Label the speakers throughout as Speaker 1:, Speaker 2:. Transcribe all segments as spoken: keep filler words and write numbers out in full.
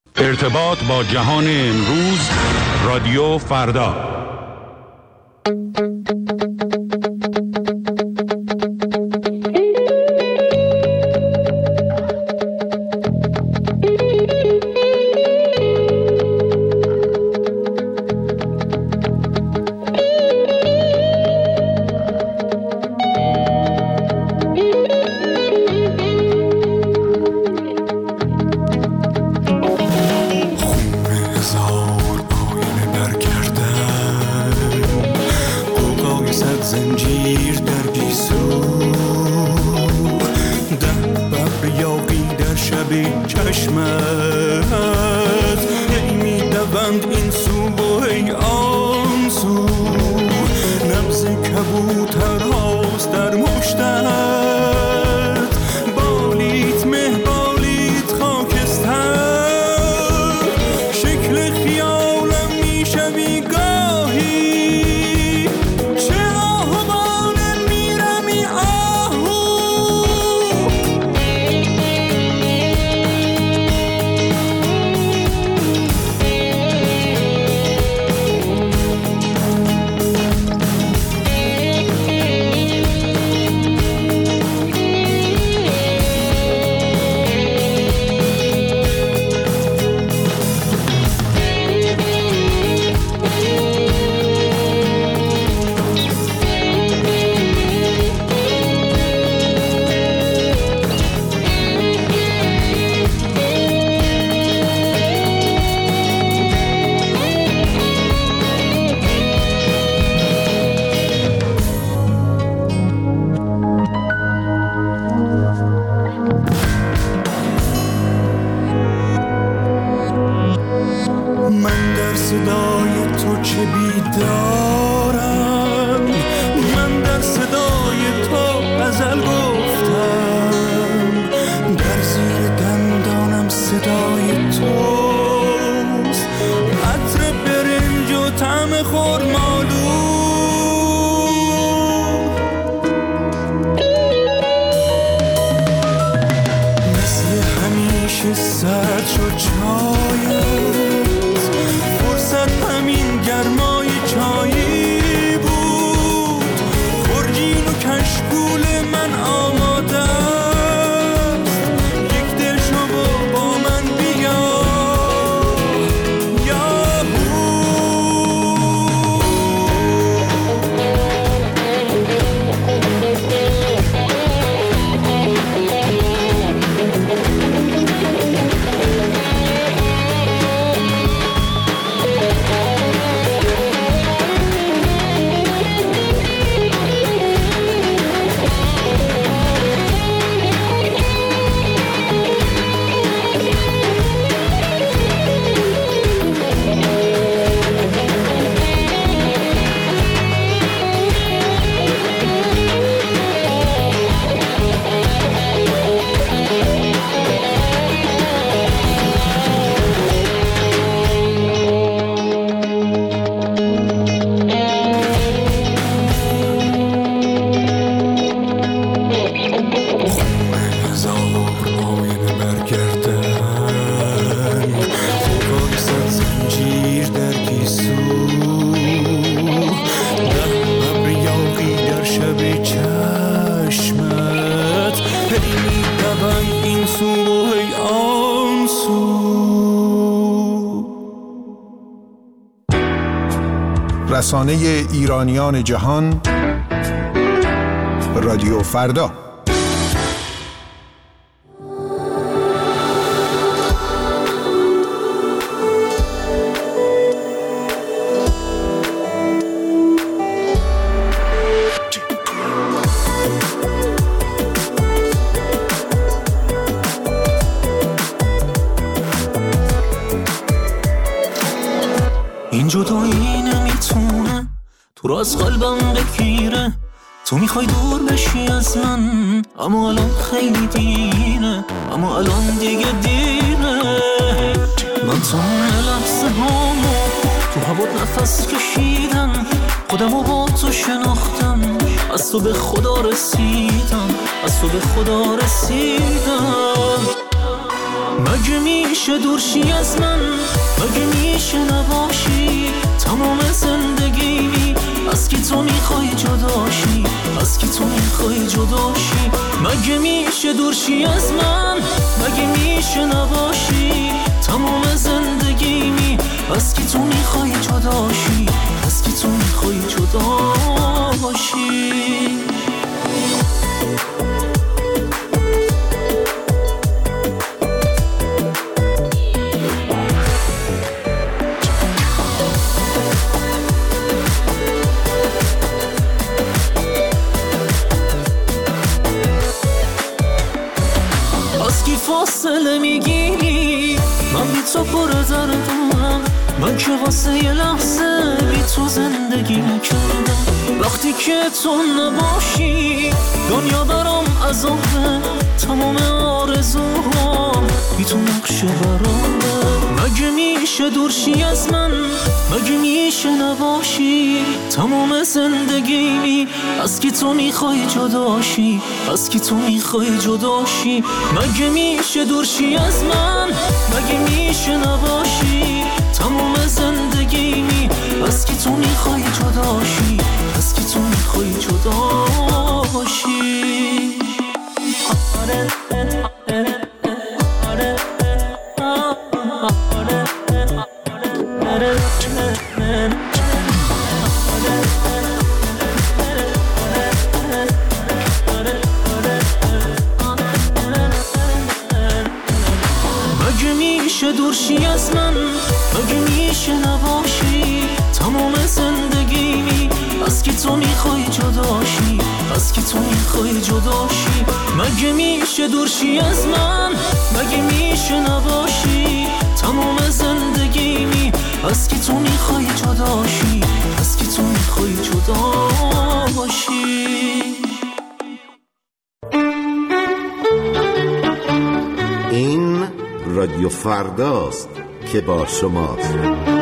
Speaker 1: ارتباط با جهان امروز، رادیو فردا.
Speaker 2: رسانه ایرانیان جهان، رادیو فردا.
Speaker 3: این جدایی نمیتونه تو را از قلبم بگیره، تو میخوای دور بشی از من، اما الان خیلی دیره، اما الان دیگه دیره. من تا لحظه هامو تو هوات نفس کشیدم، خودمو با تو شناختم، از تو به خدا رسیدم، از تو به خدا رسیدم. مگه میشه دورشی از من، مگه میشه نباشی تمام زندگی، از کی تو میخوای جداشی، از کی تو میخوای جداشی، مگه میشه دورشی از من، مگه میشه نباشی تمام زندگی، از کی تو میخوای جداشی، از کی تو میخوای جداشی. فاصله میگیری من بی تو پر دردم، من که واسه یه لحظه بی تو زندگی نکردم، وقتی که تو نباشی دنیا برام عذابه، تمام آرزوهام بی تو نقشه برامه، مگه میشه دورشی از من، مگه میشه نباشی تمام زندگی، از کی تو میخوای جداشی، از کی تو میخوای جداشی، مگه میشه دورشی از من، مگه میشه نباشی تمام زندگی، از کی تو میخوای جداشی، از کی تو میخوای جداشی. مگه میشه دورشی از من، مگه میشه نباشی تمام زندگی، از کی تو میخوای جداشی، از کی تو میخوای جداشی، مگه میشه دورشی از من، مگه میشه نباشی تمام زندگی، از کی تو میخوای جداشی، از کی تو میخوای جداشی.
Speaker 4: این رادیو فرداست که با شماست.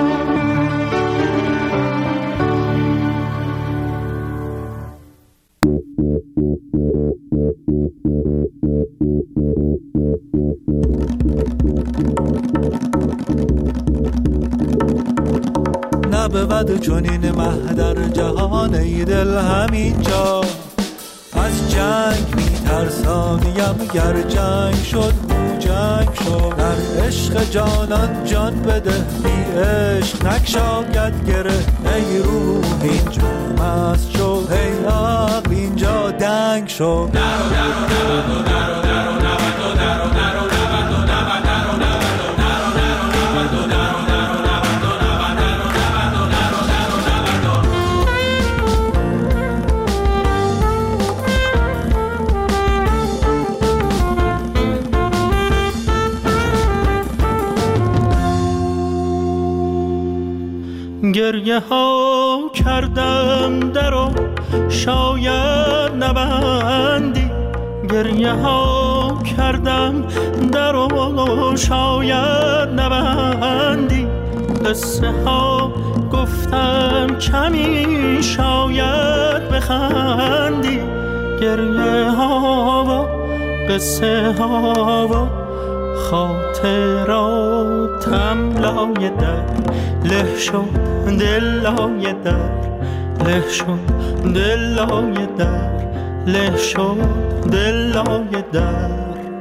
Speaker 5: نبود چنین مه در جهان ای دل همینجا، از جنگ میترسانیم گر جنگ شد او جنگ شد، در عشق جانان جان بده بی عشق نکشاید گره، ای روح اینجا مست شو ای عقل اینجا دنگ شو، درو درو درو درو درو درو درو درو
Speaker 6: گریه ها کردم درو شاید نبندی، گریه ها کردم درو شاید نبندی، قصه ها گفتم کمی شاید بخندی، گریه ها و قصه ها و خاطراتم لای در له شد، دل لای در له شد، دل لای در له شد، دل لای در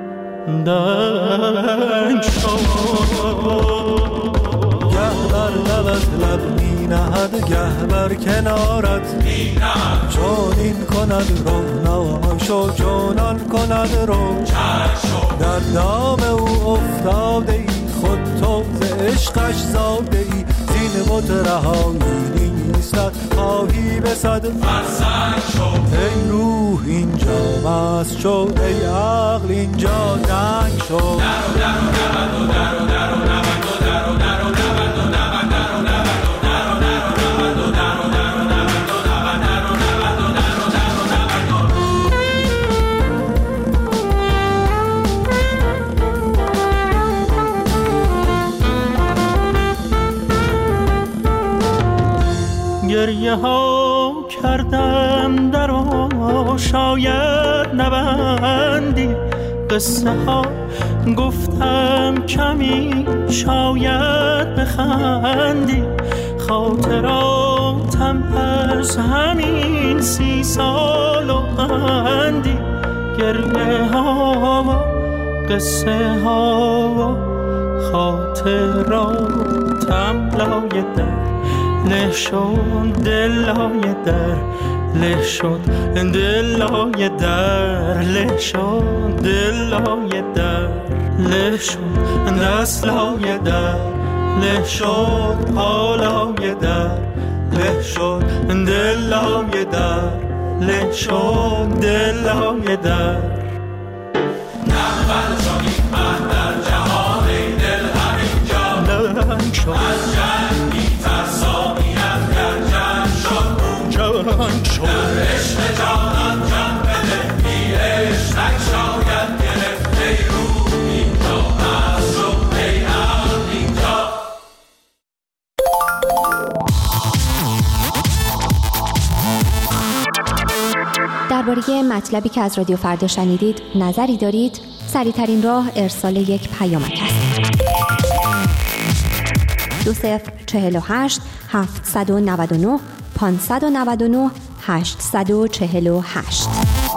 Speaker 6: دنگ شد.
Speaker 5: گه بر لبت لب می نهد گه بر کنارت می نهد، چون این کند رو ناشو چونان کند رو در دام او افتاده ای، خود تو ز عشقش زاده ای، زین بت رهایی نیستت خواهی به صد فرسنگ شو، ای روح اینجا مست شو ای عقل اینجا دنگ شو، درو درو نبند و درو درو نبند و درو درو نبند و نبند درو نبند و درو درو نبند و درو درو نبند و نبند درو نبند و درو درو نبند
Speaker 6: و گریه ها کردم درو شاید نبندی، قصه ها گفتم کمی شاید بخندی، خاطراتم از همین سی سال و اندی، گریه ها و قصه ها و خاطراتم لای در له شد، دلای در له شد، دلای در له شد، دلای در له شد، دست لای در له شد، پالای در له شد، دلای در له شد، دلای در.
Speaker 7: نغمه شدی من در جهان دل همینجا،
Speaker 6: لنگ شد
Speaker 7: از جنگ می‌ترسانیم گر جنگ شد،
Speaker 6: جنگ شد
Speaker 7: در عشق جانان جان بده، بی عشقک شاید گرفت ای روح اینجا، از شد ای عقل اینجا.
Speaker 8: درباره مطلبی که از رادیو فردا شنیدید نظری دارید؟ سریع‌ترین راه ارسال یک پیامک است. دو صفر چهل و هشت هفتصد و نود و نه پانصد و نود و نه هشتصد و چهل و هشت.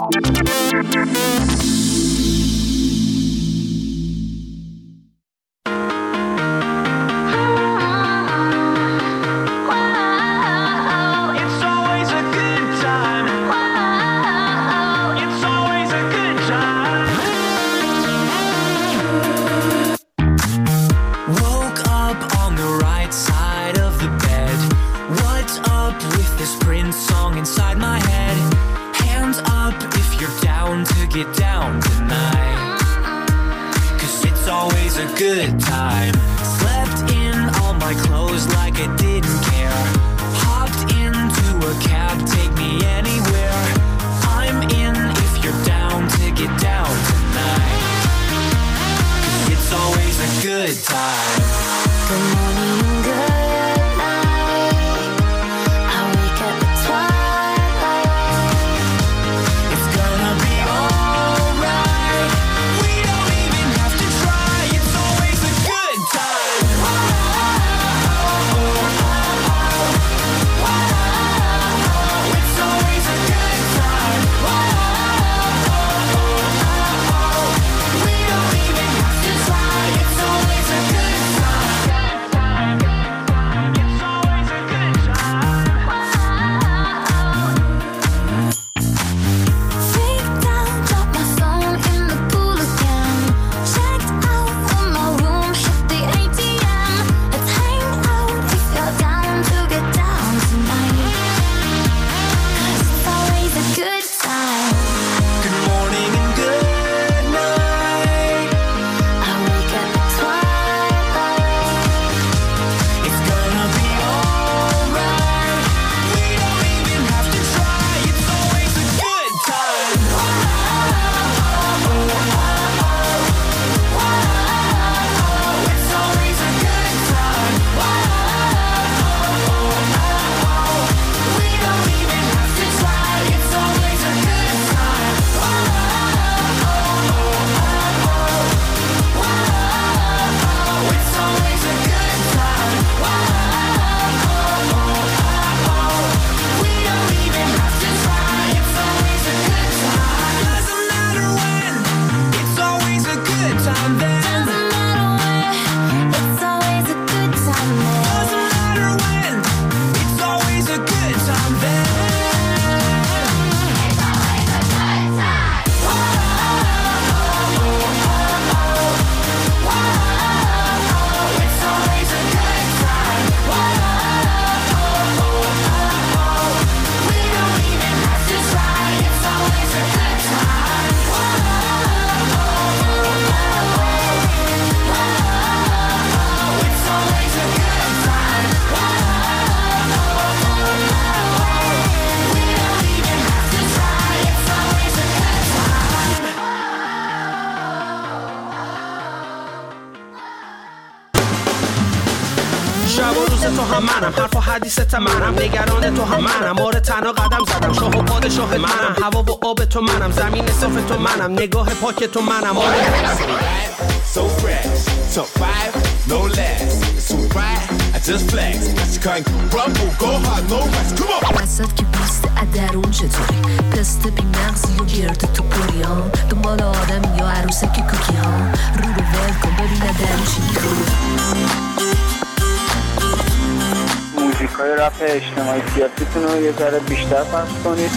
Speaker 3: Good time. Slept in all my clothes like I didn't care. Hopped into a cab, take me anywhere. I'm in if you're down to get down tonight. 'Cause it's always a good time.
Speaker 9: Good morning, good night. I wake up at twilight.
Speaker 3: It's gonna be alright. We don't even have to try. It's always a good time. It's always a good time. We don't even have to try. It's always a good time.
Speaker 10: شب و روز تو هم منم، حرف و حدیثت منم، نگران تو هم منم، آره تنها قدم زدم، شاه و پادشاه منم، هوا و آب تو منم، زمین صاف تو منم، نگاه پاک تو منم، آره
Speaker 7: So fresh, top five, no less. It's so right, I just flex. I can't crumble, go hard, no rest. Come on.
Speaker 11: وسط که بیست درون چطوری پست بی مغزی و گرد تو پوری ها دنبال آدم یا عروسک کوکی ها رو رو ول کن ببینه درون چی میخوری
Speaker 12: موزیک های رپ اجتماعی سیاسیتون رو یه ذره بیشتر پخش کنید.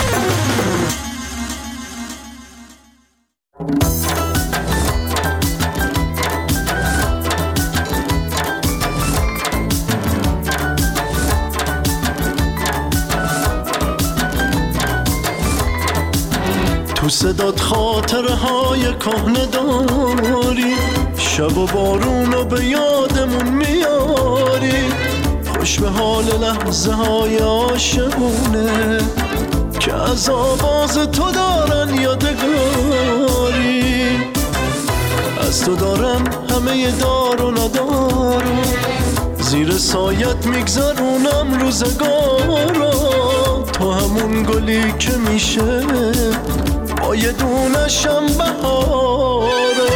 Speaker 5: تو صدات خاطره های کهنه داری شب و بارونو به یادمون میاری خوش به حال لحظه های عاشقونه که از آواز تو دارن یادگاری از تو دارم همه دار و ندارم زیر سایت میگذرونم روزگارا تو همون گلی که میشه با یه دونشم بهارا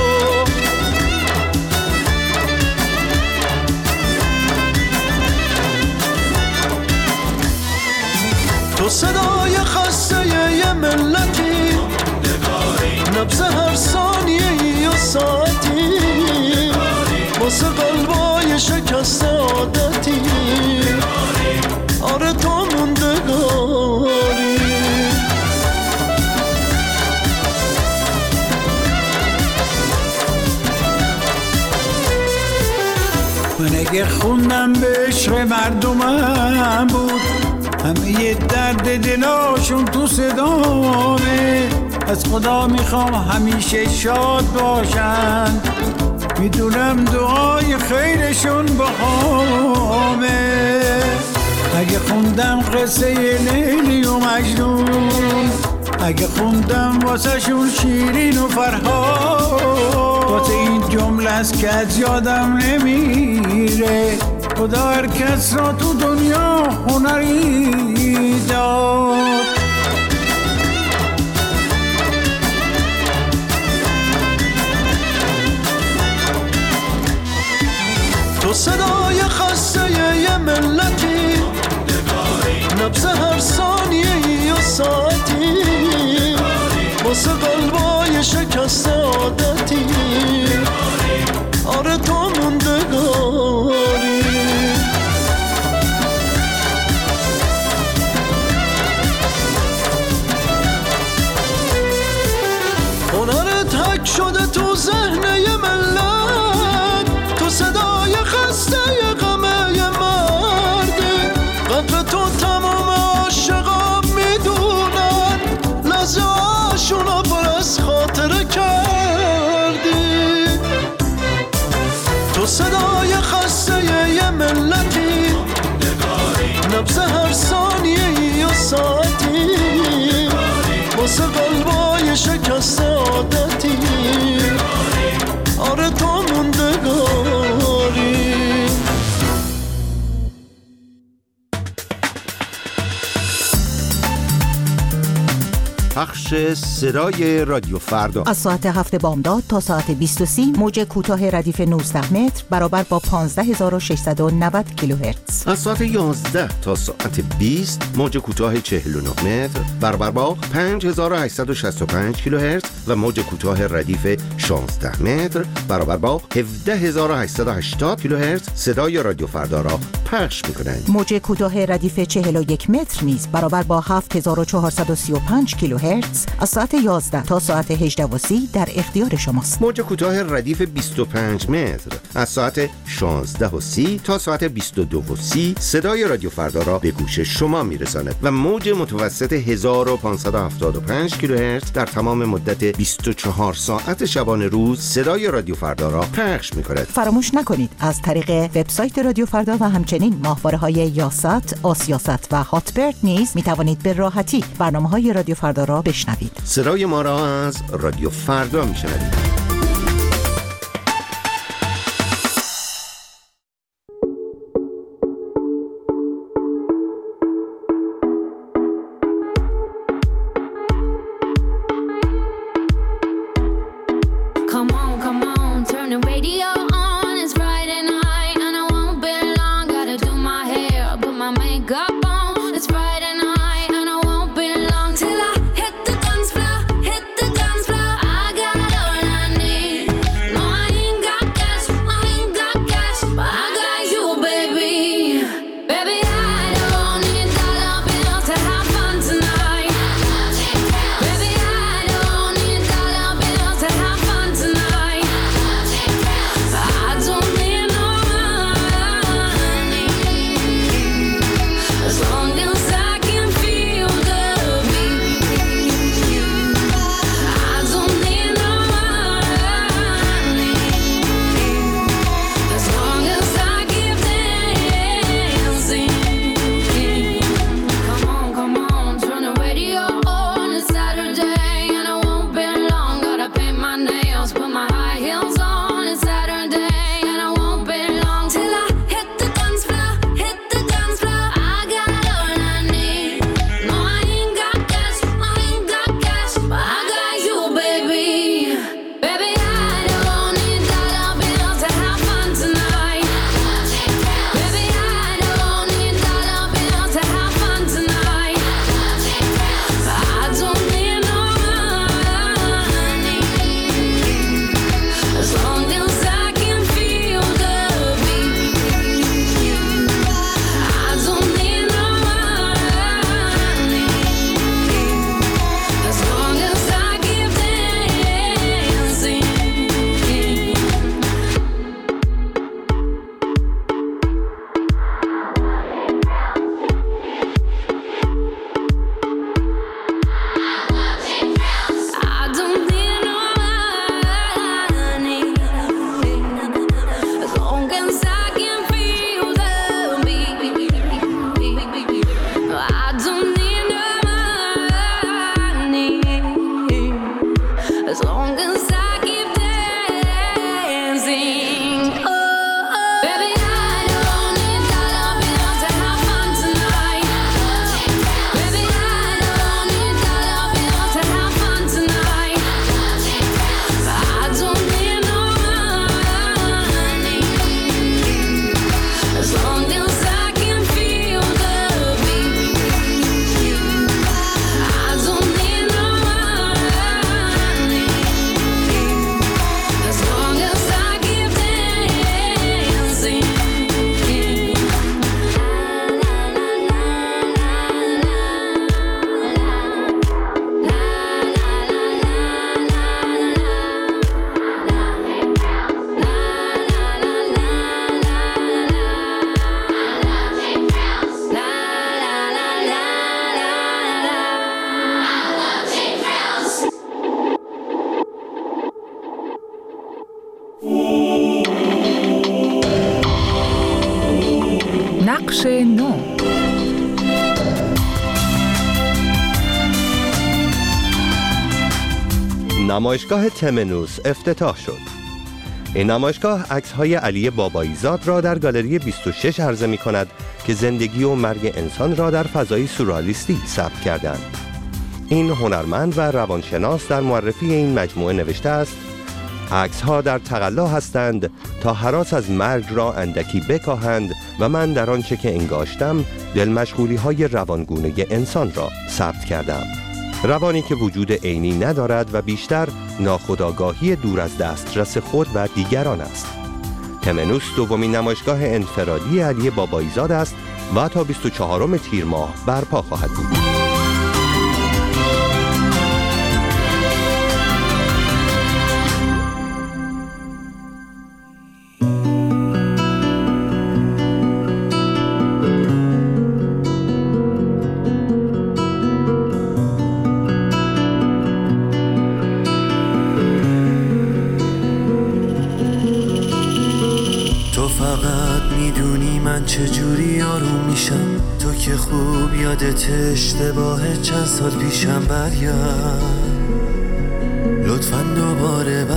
Speaker 5: تو صدای خسته یه ملتی نبض هر ثانیه و ساعتی واسه قلبای شکسته عادتی آره تو موندگاری
Speaker 13: من اگه خوندم به عشق مردمم بود همه یه درد دلاشون تو صدامه از خدا میخوام همیشه شاد باشن میدونم دعای خیرشون بهامه اگه خوندم قصه لیلی و مجنون اگه خوندم واسه شون شیرین و فرهاد واسه این جمله است که از یادم نمیره خدا هر کس را تو دنیا هنری داد
Speaker 5: تو صدای خسته یه ملتی نبض هر ثانیه و ساعتی واسه قلبای شکسته عادتی آره تو موندگاری هنرت حک شده تو ذهن یه ملت تو صدای خسته یه غمه یه مرده قدر تو تمام عاشقا میدونن لحظه هاشونو پر از خاطره کردی تو صدای خسته یه ملتی نبض هر ثانیه و ساعتی واسه قلبای شکسته عادتی آره تو موندگاری
Speaker 4: پخش صدای رادیو فردا
Speaker 14: از ساعت هفت بامداد تا ساعت بیست و سی موج کوتاه ردیف نوزده متر برابر با پانزده هزار و ششصد و نود کیلوهرتز.
Speaker 4: از ساعت یازده تا ساعت بیست موج کوتاه چهل و نه متر برابر با پنج هزار و هشتصد و شصت و پنج کیلوهرتز و موج کوتاه ردیف شانزده متر برابر با هفده هزار و هشتصد و هشتاد کیلوهرتز صدای رادیو فردا را پخش می‌کنند.
Speaker 14: موج کوتاه ردیف چهل و یک متر نیز برابر با هفت هزار و چهارصد و سی و پنج کیلوهرتز از ساعت یازده تا ساعت هجده و سی در اختیار شماست.
Speaker 4: موج کوتاه ردیف بیست و پنج متر از ساعت شانزده و سی تا ساعت بیست و دو و سی صدای رادیو فردا را به گوش شما میرساند و موج متوسط هزار و پانصد و هفتاد و پنج کیلوهرتز در تمام مدت بیست و چهار ساعت شبانه روز صدای رادیو فردا را پخش می‌کند.
Speaker 14: فراموش نکنید از طریق وبسایت رادیو فردا و همچنین ماهواره‌های یاست، آسیاست و هاتبرد نیز می‌توانید به راحتی برنامه‌های رادیو فردا را بشنوید.
Speaker 4: صدای ما را از رادیو فردا میشنوید.
Speaker 15: بخش نو.
Speaker 16: نمایشگاه تمنوس افتتاح شد. این نمایشگاه عکس‌های علی بابایی‌زاد را در گالری بیست و شش عرضه می‌کند که زندگی و مرگ انسان را در فضای سورئالیستی ثبت کردند. این هنرمند و روانشناس در معرفی این مجموعه نوشته است: عکس‌ها در تقلا هستند تا هراس از مرگ را اندکی بکاهند و من در آنچه که انگاشتم دل مشغولی‌های روانگونه انسان را ثبت کردم. روانی که وجود عینی ندارد و بیشتر ناخودآگاهی دور از دسترس خود و دیگران است. تمنوس دومین نمایشگاه انفرادی علی بابایی‌زاد است و تا بیست و چهارم تیر ماه برپا خواهد بود.
Speaker 17: چجوری آروم میشم تو که خوب یادت اشتباه چند سال پیشم. برگرد لطفاً دوباره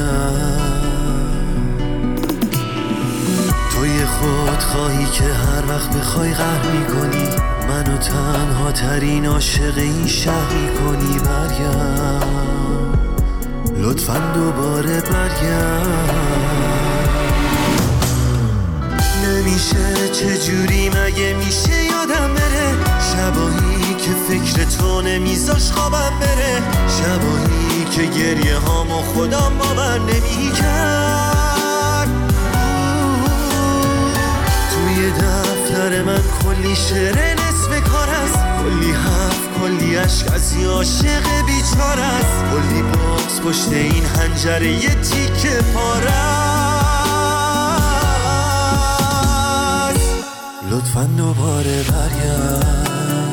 Speaker 17: برگرد. توی خود خواهی که هر وقت بخوای قهر میکنی منو تنها ترین عاشق این شهر میکنی. برگرد لطفاً دوباره برگرد. نمیشه چجوری مگه میشه یادم بره شبایی که فکر تو نمیذاش خوابم بره شبایی که گریه هامو خودم باور نمیکرد. توی دفتر من کلی شعر نصف کار است کلی حرف کلی عشق از یه عاشق بیچاره است کلی باز پشت این حنجره یه تیکه پاره. لطفاً دوباره برگرد.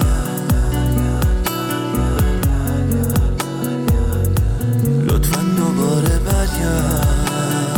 Speaker 17: لطفاً دوباره برگرد.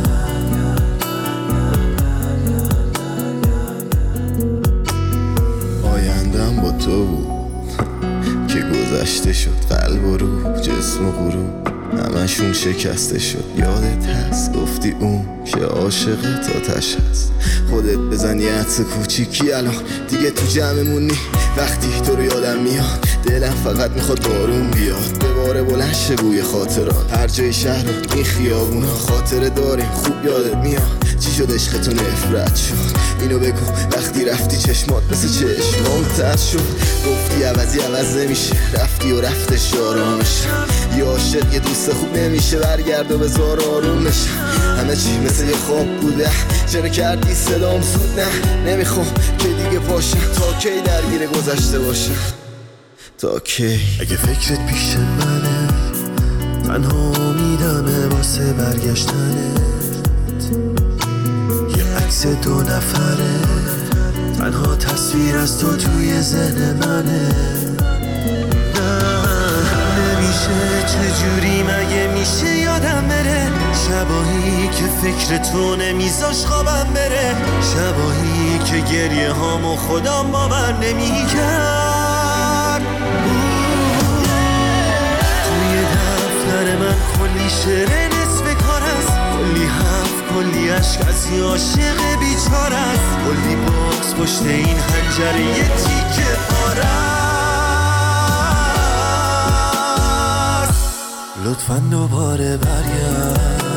Speaker 17: آیندم با تو بود که گذشته شد قلب و روح جسم و غروب همشون شکسته شد. یادت هست گفتی اون که عاشقت آتش هست خودت بزن یه عطس کوچیکی الان دیگه تو جمعمونی وقتی تو رو یادم میاد دلم فقط میخواد بارون بیاد بباره بلند شه بوی خاطرات هر جای شهر و این خیابونا خاطره داریم خوب یادت میاد چی شد عشق تو نفرت شد اینو بگو وقتی رفتی چشمات مثل چشمام تر شد گفتی عوضی عوض نمیشه رفتی و رفتش آرامش یه عاشق یه دوست خوب نمیشه برگرد و بذار آروم بشه همه چی مثل یه خواب بوده چرا کردی صدام زود نه نمیخوام که دیگه پاشم تا کی درگیر گذشته باشم تا کی اگه فکرت پیش منه تنها امیدمه واسه برگشتنت یه عکس دو نفره تنها تصویر از تو توی ذهن منه نمیشه چجوری مگه میشه یادم بره شبایی که فکر تو نمیذاش خوابم بره شبایی که گریه هامو خودم باور نمیکرد توی دفتر من کلی شعر نصف کار است کلی حرف کلی عشق از یه عاشق بیچاره است کلی باکس پشت این حنجره یه تیکه پاره است لطفاً دوباره برگرد